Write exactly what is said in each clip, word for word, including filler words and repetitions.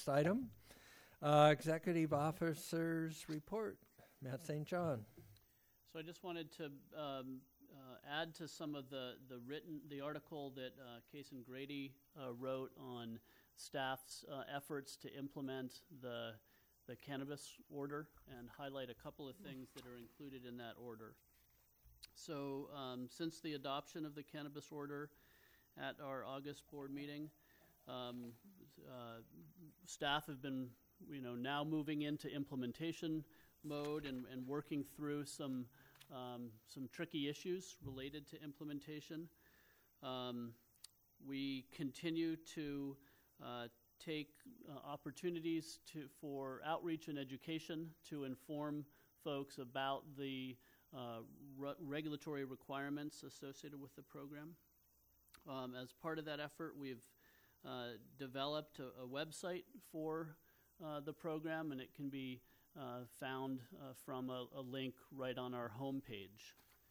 next item, uh, Executive Officers Report. Matt Saint John. So I just wanted to um, uh, add to some of the, the written, the article that uh, Kason Grady uh, wrote on staff's uh, efforts to implement the, the cannabis order and highlight a couple of things that are included in that order. So um, since the adoption of the cannabis order at our August board meeting, um, uh, staff have been, you know, now moving into implementation mode and, and working through some um, some tricky issues related to implementation. Um, we continue to uh, take uh, opportunities to for outreach and education to inform folks about the uh, re regulatory requirements associated with the program. Um, as part of that effort, we've uh, developed a, a website for uh, the program, and it can be Uh, found uh, from a, a link right on our homepage.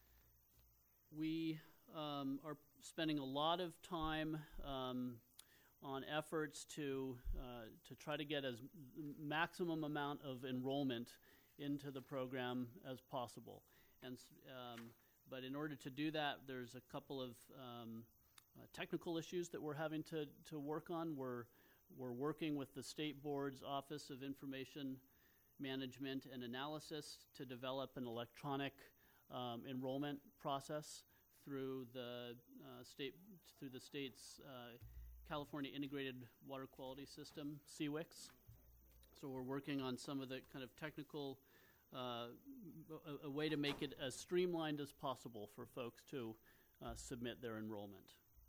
We um, are spending a lot of time um, on efforts to uh, to try to get as maximum amount of enrollment into the program as possible. And um, but in order to do that, there's a couple of um, uh, technical issues that we're having to to work on. We're we're working with the State Board's Office of Information Management and Analysis to develop an electronic um, enrollment process through the uh, state through the state's uh, California Integrated Water Quality System, C W I C S. So we're working on some of the kind of technical uh, a, a way to make it as streamlined as possible for folks to uh, submit their enrollment.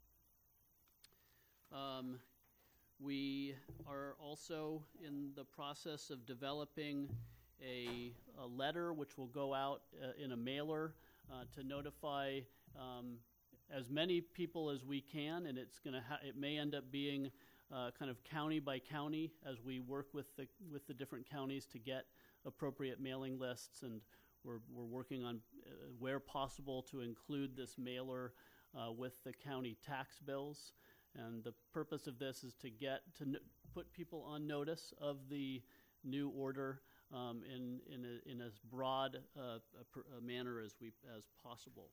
Um, We are also in the process of developing a, a letter which will go out uh, in a mailer uh, to notify um, as many people as we can, and it's going to ha it may end up being uh, kind of county by county as we work with the with the different counties to get appropriate mailing lists, and we're we're working on uh, where possible to include this mailer uh, with the county tax bills. And the purpose of this is to get to n put people on notice of the new order um, in in, a, in as broad uh, a pr a manner as we as possible.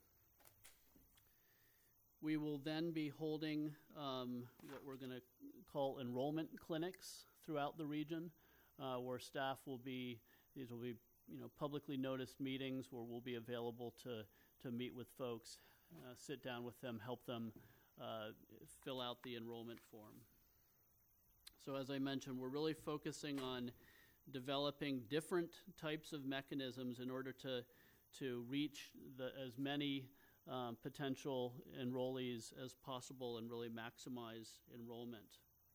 We will then be holding um, what we're going to call enrollment clinics throughout the region, uh, where staff will be these will be you know publicly noticed meetings where we'll be available to to meet with folks, uh, sit down with them, help them Uh, fill out the enrollment form. So as I mentioned, we're really focusing on developing different types of mechanisms in order to to reach the, as many um, potential enrollees as possible and really maximize enrollment.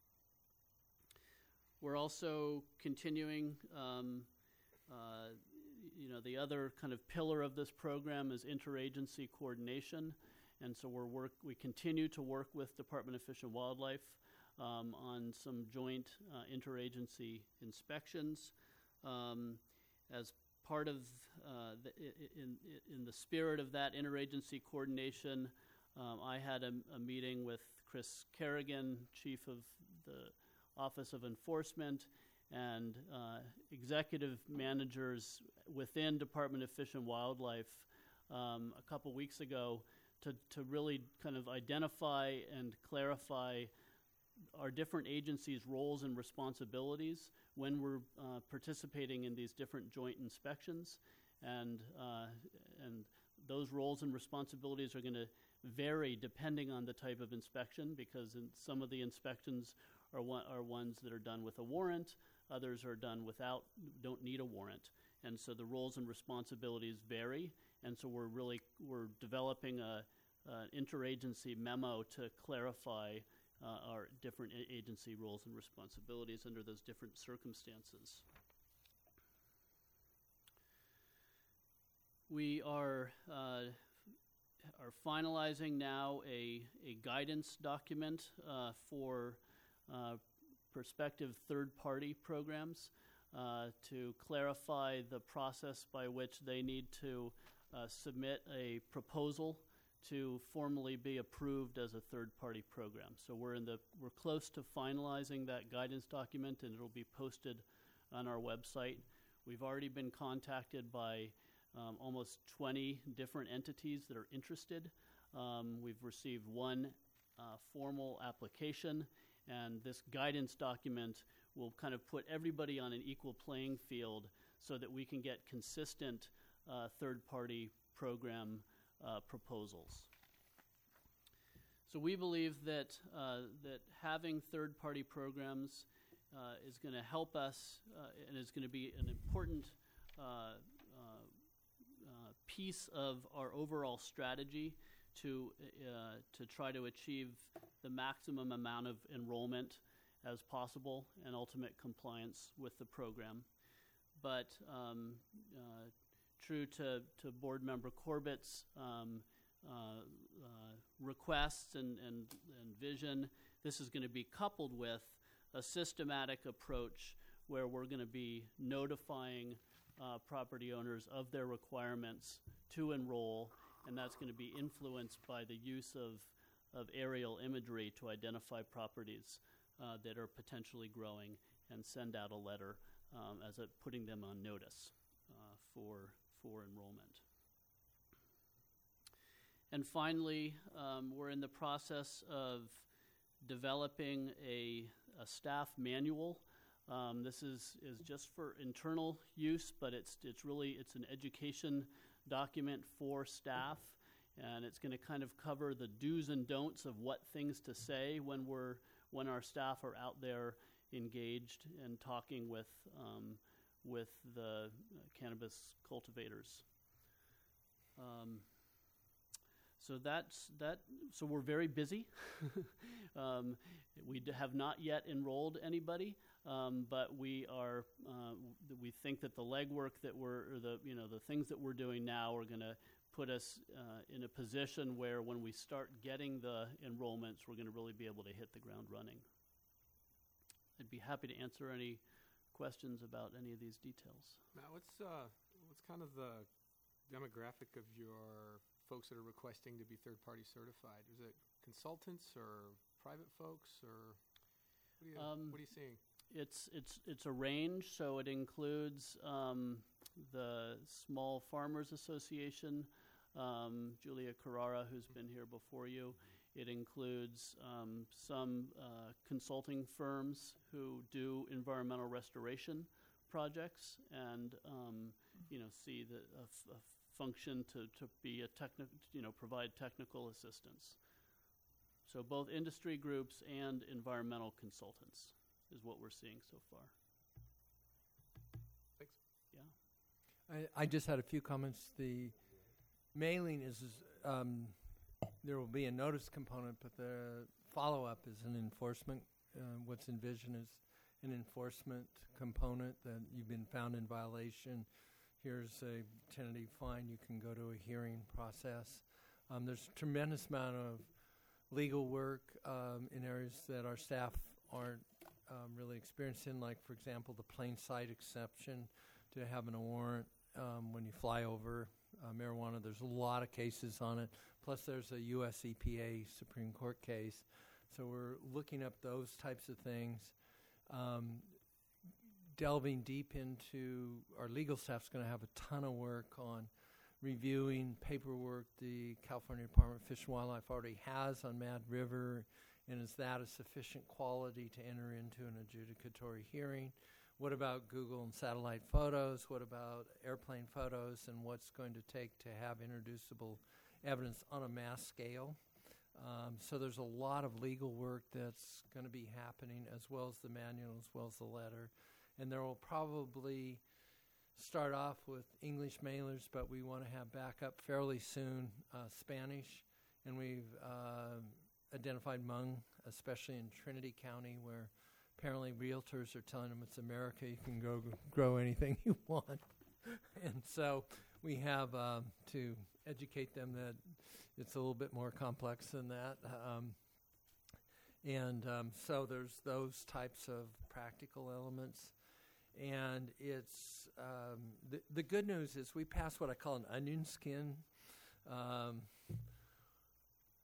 We're also continuing, um, uh, you know, the other kind of pillar of this program is interagency coordination. And so we're work, we continue to work with Department of Fish and Wildlife um, on some joint uh, interagency inspections. Um, as part of, uh, the, in, in the spirit of that interagency coordination, um, I had a, a meeting with Chris Kerrigan, Chief of the Office of Enforcement, and uh, executive managers within Department of Fish and Wildlife um, a couple weeks ago To, to really kind of identify and clarify our different agencies' roles and responsibilities when we're uh, participating in these different joint inspections. And, uh, and those roles and responsibilities are going to vary depending on the type of inspection, because in some of the inspections are, one, are ones that are done with a warrant, others are done without, don't need a warrant. And so the roles and responsibilities vary. And so we're really, we're developing a, uh, interagency memo to clarify uh, our different agency roles and responsibilities under those different circumstances. We are, uh, are finalizing now a, a guidance document uh, for uh, prospective third-party programs uh, to clarify the process by which they need to Uh, submit a proposal to formally be approved as a third-party program. So we're in the we're close to finalizing that guidance document, and it'll be posted on our website. We've already been contacted by um, almost twenty different entities that are interested. Um, we've received one uh, formal application, and this guidance document will kind of put everybody on an equal playing field so that we can get consistent uh, third-party program uh, proposals. So we believe that uh, that having third-party programs uh, is going to help us uh, and is going to be an important uh, uh, uh, piece of our overall strategy to uh, to try to achieve the maximum amount of enrollment as possible and ultimate compliance with the program. But um, uh, true to, to Board Member Corbett's um, uh, uh, requests and, and, and vision, this is going to be coupled with a systematic approach where we're going to be notifying uh, property owners of their requirements to enroll, and that's going to be influenced by the use of, of aerial imagery to identify properties uh, that are potentially growing and send out a letter um, as a, putting them on notice uh, for, for enrollment. And finally, um, we're in the process of developing a, a staff manual. Um, this is, is just for internal use, but it's, it's really, it's an education document for staff, and it's going to kind of cover the do's and don'ts of what things to say when we're when our staff are out there engaged and talking with um, with the uh, cannabis cultivators. Um, so that's that. So we're very busy. um, we d- have not yet enrolled anybody, um, but we are. Uh, we think that the legwork that we're, or the you know, the things that we're doing now are going to put us uh, in a position where when we start getting the enrollments, we're going to really be able to hit the ground running. I'd be happy to answer any questions about any of these details. Now, what's uh, what's kind of the demographic of your folks that are requesting to be third-party certified? Is it consultants or private folks, or what are you, Um, what are you seeing? It's it's it's a range, so it includes um, the Small Farmers Association, um, Julia Carrara, who's been here before you. It includes um, some uh, consulting firms who do environmental restoration projects and um, you know see the a, f- a function to, to be a techni- you know provide technical assistance. So both industry groups and environmental consultants is what we're seeing so far. Thanks. Yeah. I, I just had a few comments. The mailing is, is um, there will be a notice component, but the follow-up is an enforcement. Uh, what's envisioned is an enforcement component that you've been found in violation. Here's a tentative fine. You can go to a hearing process. Um, there's a tremendous amount of legal work um, in areas that our staff aren't um, really experienced in, like, for example, the plain sight exception to having a warrant um, when you fly over uh, marijuana. There's a lot of cases on it. Plus, there's a U S E P A Supreme Court case. So we're looking up those types of things. Um, delving deep into our legal staff's going to have a ton of work on reviewing paperwork the California Department of Fish and Wildlife already has on Mad River, and is that a sufficient quality to enter into an adjudicatory hearing? What about Google and satellite photos? What about airplane photos? And what's going to take to have introducible evidence on a mass scale? Um, so there's a lot of legal work that's going to be happening, as well as the manual, as well as the letter. And there will probably start off with English mailers, but we want to have backup fairly soon uh, Spanish. And we've uh, identified Hmong, especially in Trinity County, where apparently realtors are telling them it's America, you can go g- grow anything you want. And so we have um, to educate them that it's a little bit more complex than that. Um, and um, so there's those types of practical elements. And it's um, the, the good news is we passed what I call an onion skin um,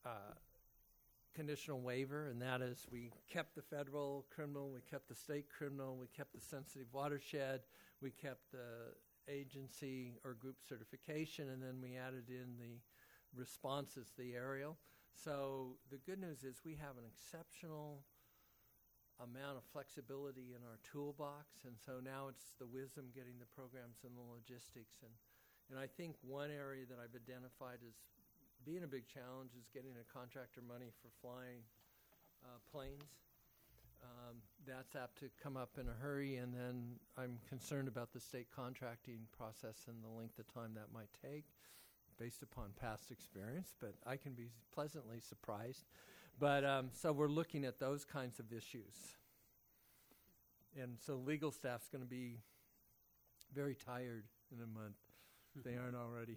uh, conditional waiver, and that is we kept the federal criminal, we kept the state criminal, we kept the sensitive watershed, we kept the agency or group certification, and then we added in the responses, the aerial. So the good news is we have an exceptional amount of flexibility in our toolbox, and so now it's the wisdom getting the programs and the logistics. And, and I think one area that I've identified as being a big challenge is getting a contractor money for flying uh, planes. Um, that's apt to come up in a hurry, and then I'm concerned about the state contracting process and the length of time that might take based upon past experience, but I can be pleasantly surprised. But um, so we're looking at those kinds of issues. And so legal staff's going to be very tired in a month. They aren't already.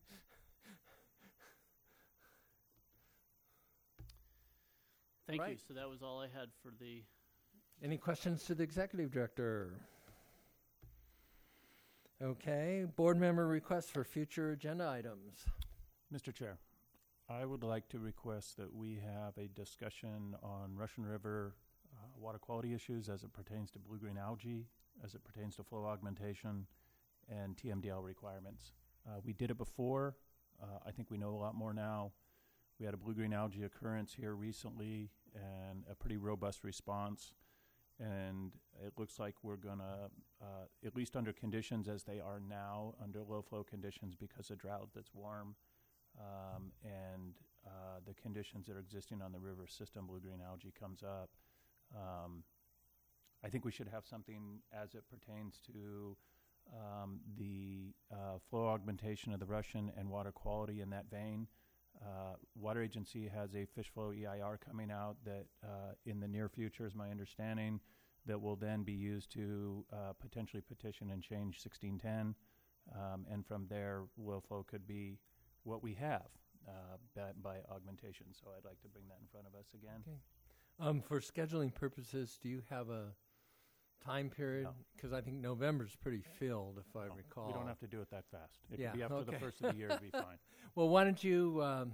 Thank you. Right. So that was all I had for the. Any questions to the executive director? Okay. Board member requests for future agenda items. Mister Chair, I would like to request that we have a discussion on Russian River uh, water quality issues as it pertains to blue-green algae, as it pertains to flow augmentation, and T M D L requirements. Uh, we did it before. Uh, I think we know a lot more now. We had a blue-green algae occurrence here recently and a pretty robust response. And it looks like we're going to, uh, at least under conditions as they are now, under low-flow conditions because of drought that's warm, um, and uh, the conditions that are existing on the river system, blue-green algae comes up. Um, I think we should have something as it pertains to um, the uh, flow augmentation of the Russian and water quality in that vein. Uh, Water Agency has a fish flow E I R coming out that uh, in the near future, is my understanding, that will then be used to uh, potentially petition and change sixteen ten. Um, and from there, low flow could be what we have uh, by, by augmentation. So I'd like to bring that in front of us again. Okay. Um, for scheduling purposes, do you have a time period? No. Because I think November's pretty filled, if I No, recall. We don't have to do it that fast. It Yeah, could be after okay. the first of the year, it'd be fine. Well, why don't you um,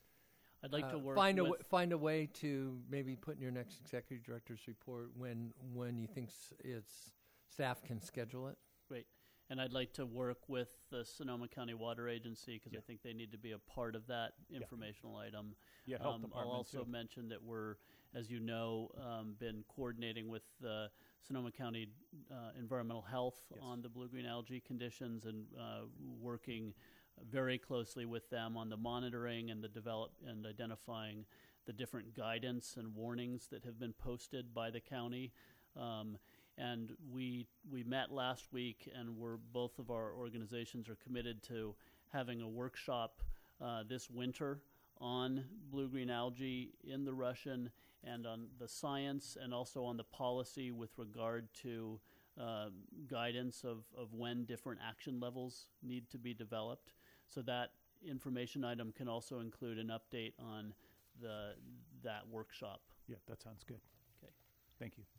I'd like uh, to work find a with. w- find a way to maybe put in your next executive director's report when when you think s- it's staff can schedule it. And I'd like to work with the Sonoma County Water Agency because Yeah. I think they need to be a part of that informational item. Yeah, health Um, I'll department also too. mention that we're, as you know, um, been coordinating with the Sonoma County uh, Environmental Health Yes. on the blue-green algae conditions and uh, working very closely with them on the monitoring and the develop and identifying the different guidance and warnings that have been posted by the county. Um, and we we met last week, and we're both of our organizations are committed to having a workshop uh, this winter on blue-green algae in the Russian and on the science and also on the policy with regard to uh, guidance of, of when different action levels need to be developed. So that information item can also include an update on the that workshop. Yeah, that sounds good. Okay. Thank you.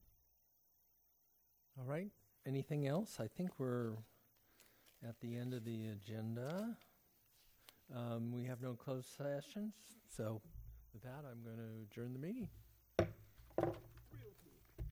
All right. Anything else? I think we're at the end of the agenda. Um, we have no closed sessions, so with that, I'm going to adjourn the meeting.